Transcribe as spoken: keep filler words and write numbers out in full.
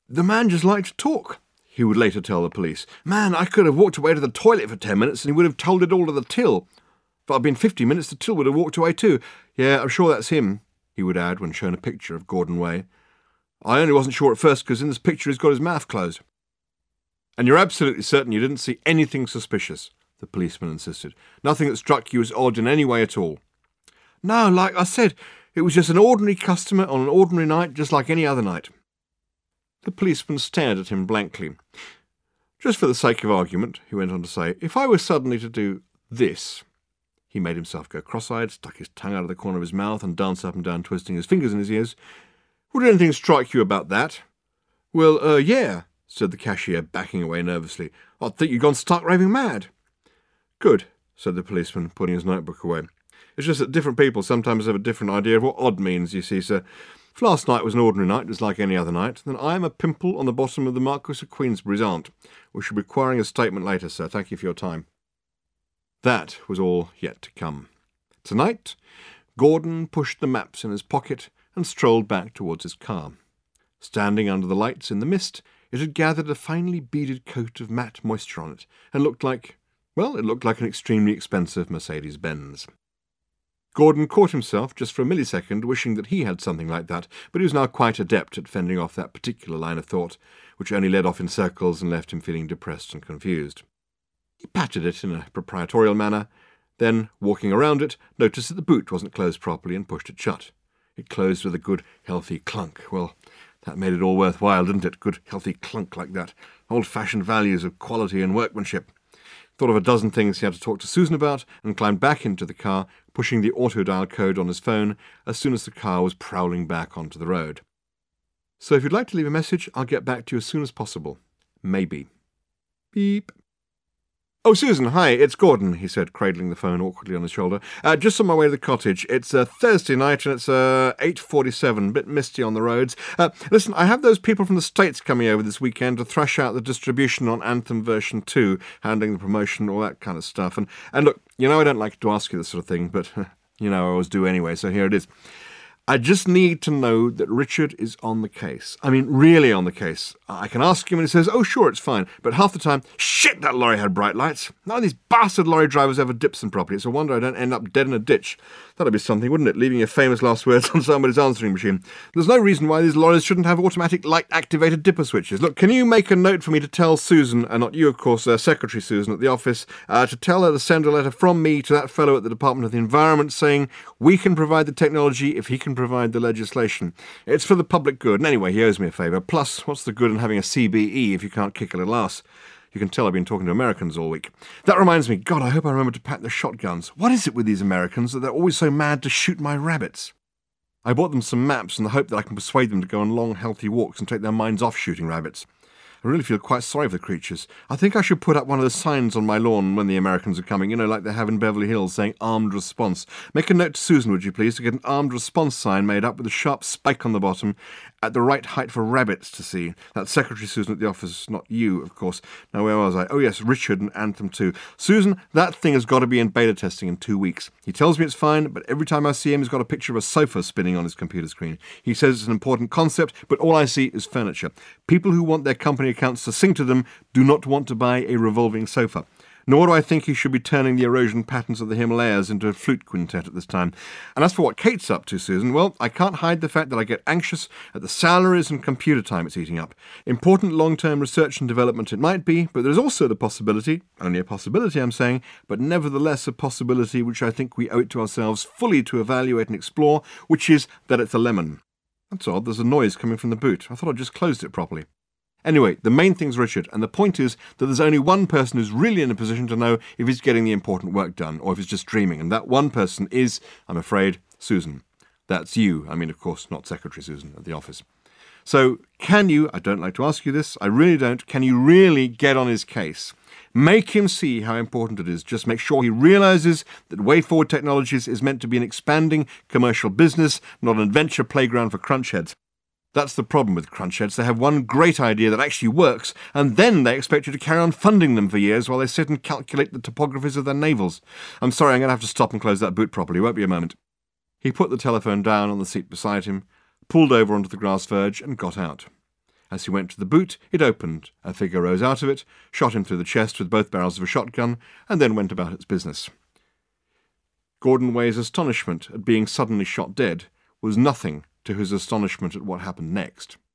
The man just liked to talk, he would later tell the police. Man, I could have walked away to the toilet for ten minutes and he would have told it all to the till. If I'd been fifty minutes, the till would have walked away too. Yeah, I'm sure that's him, he would add when shown a picture of Gordon Way. I only wasn't sure at first because in this picture he's got his mouth closed. And you're absolutely certain you didn't see anything suspicious, the policeman insisted. Nothing that struck you as odd in any way at all. No, like I said, it was just an ordinary customer on an ordinary night, just like any other night. The policeman stared at him blankly. Just for the sake of argument, he went on to say, if I were suddenly to do this... He made himself go cross-eyed, stuck his tongue out of the corner of his mouth and danced up and down, twisting his fingers in his ears. Would anything strike you about that? Well, uh, yeah, said the cashier, backing away nervously. I'd think you'd gone stark raving mad. Good, said the policeman, putting his notebook away. It's just that different people sometimes have a different idea of what odd means, you see, sir. If last night was an ordinary night, just like any other night, then I am a pimple on the bottom of the Marquis of Queensberry's aunt. We shall be requiring a statement later, sir. Thank you for your time. That was all yet to come. Tonight, Gordon pushed the maps in his pocket and strolled back towards his car. Standing under the lights in the mist, it had gathered a finely beaded coat of matte moisture on it, and looked like, well, it looked like an extremely expensive Mercedes-Benz. Gordon caught himself just for a millisecond wishing that he had something like that, but he was now quite adept at fending off that particular line of thought, which only led off in circles and left him feeling depressed and confused. He patted it in a proprietorial manner, then, walking around it, noticed that the boot wasn't closed properly and pushed it shut. It closed with a good, healthy clunk. Well, that made it all worthwhile, didn't it? Good, healthy clunk like that. Old-fashioned values of quality and workmanship. Thought of a dozen things he had to talk to Susan about and climbed back into the car, pushing the auto-dial code on his phone as soon as the car was prowling back onto the road. So if you'd like to leave a message, I'll get back to you as soon as possible. Maybe. Beep. Oh, Susan, hi, it's Gordon, he said, cradling the phone awkwardly on his shoulder. Uh, just on my way to the cottage. It's uh, Thursday night and it's uh, eight forty-seven, a bit misty on the roads. Uh, listen, I have those people from the States coming over this weekend to thrash out the distribution on Anthem version two, handling the promotion, all that kind of stuff. And, and look, you know I don't like to ask you this sort of thing, but you know I always do anyway, so here it is. I just need to know that Richard is on the case. I mean, really on the case. I can ask him and he says, oh, sure, it's fine. But half the time, shit, that lorry had bright lights. None of these bastard lorry drivers ever dips them properly. It's a wonder I don't end up dead in a ditch. That'd be something, wouldn't it, leaving your famous last words on somebody's answering machine. There's no reason why these lorries shouldn't have automatic light-activated dipper switches. Look, can you make a note for me to tell Susan, and not you, of course, uh, Secretary Susan at the office, uh, to tell her to send a letter from me to that fellow at the Department of the Environment saying we can provide the technology if he can provide the legislation. It's for the public good, and anyway, he owes me a favour. Plus, what's the good in having a C B E if you can't kick a little ass? You can tell I've been talking to Americans all week. That reminds me, God, I hope I remember to pack the shotguns. What is it with these Americans that they're always so mad to shoot my rabbits? I bought them some maps in the hope that I can persuade them to go on long, healthy walks and take their minds off shooting rabbits. I really feel quite sorry for the creatures. I think I should put up one of the signs on my lawn when the Americans are coming, you know, like they have in Beverly Hills, saying armed response. Make a note to Susan, would you please, to get an armed response sign made up with a sharp spike on the bottom at the right height for rabbits to see. That's Secretary Susan at the office, not you, of course. Now, where was I? Oh, yes, Richard and Anthem too. Susan, that thing has got to be in beta testing in two weeks. He tells me it's fine, but every time I see him, he's got a picture of a sofa spinning on his computer screen. He says it's an important concept, but all I see is furniture. People who want their company accounts to sing to them do not want to buy a revolving sofa. Nor do I think he should be turning the erosion patterns of the Himalayas into a flute quintet at this time. And as for what Kate's up to, Susan, well, I can't hide the fact that I get anxious at the salaries and computer time it's eating up. Important long-term research and development it might be, but there's also the possibility, only a possibility I'm saying, but nevertheless a possibility which I think we owe it to ourselves fully to evaluate and explore, which is that it's a lemon. That's odd, there's a noise coming from the boot. I thought I'd just closed it properly. Anyway, the main thing's Richard, and the point is that there's only one person who's really in a position to know if he's getting the important work done, or if he's just dreaming, and that one person is, I'm afraid, Susan. That's you. I mean, of course, not Secretary Susan at the office. So, can you, I don't like to ask you this, I really don't, can you really get on his case? Make him see how important it is. Just make sure he realises that Way Forward Technologies is meant to be an expanding commercial business, not an adventure playground for crunchheads. That's the problem with crunchheads. They have one great idea that actually works, and then they expect you to carry on funding them for years while they sit and calculate the topographies of their navels. I'm sorry, I'm going to have to stop and close that boot properly. Won't be a moment. He put the telephone down on the seat beside him, pulled over onto the grass verge, and got out. As he went to the boot, it opened. A figure rose out of it, shot him through the chest with both barrels of a shotgun, and then went about its business. Gordon Way's astonishment at being suddenly shot dead was nothing to his astonishment at what happened next.